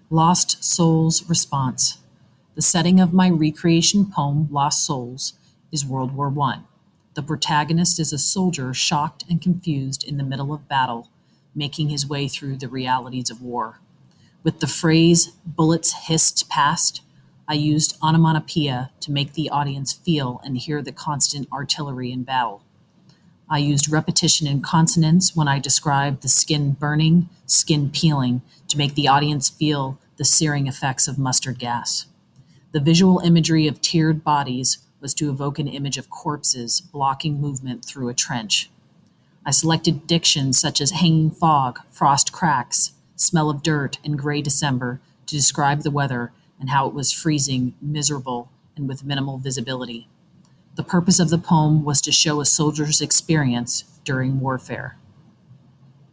Lost Souls Response. The setting of my recreation poem, Lost Souls, is World War I. The protagonist is a soldier shocked and confused in the middle of battle, making his way through the realities of war. With the phrase, bullets hissed past, I used onomatopoeia to make the audience feel and hear the constant artillery in battle. I used repetition and consonants when I described the skin burning, skin peeling, to make the audience feel the searing effects of mustard gas. The visual imagery of tiered bodies was to evoke an image of corpses blocking movement through a trench. I selected dictions such as hanging fog, frost cracks, smell of dirt, and gray December to describe the weather and how it was freezing, miserable, and with minimal visibility. The purpose of the poem was to show a soldier's experience during warfare.